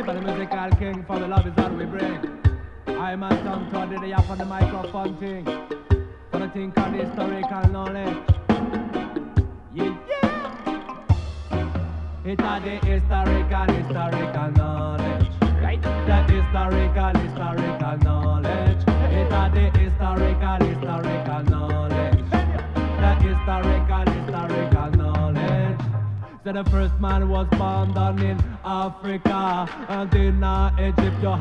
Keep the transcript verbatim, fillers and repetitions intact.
the musical king, for the love is all we bring. I'm a tongue todd, the yap on the microphone thing. For the think on the historical knowledge. Yeah, yeah. It's a the historical, historical knowledge. Right? The historical, historical knowledge. It's a the historical, historical knowledge. The historical, historical knowledge. So the first man was born down in Africa, and in uh, Egypt.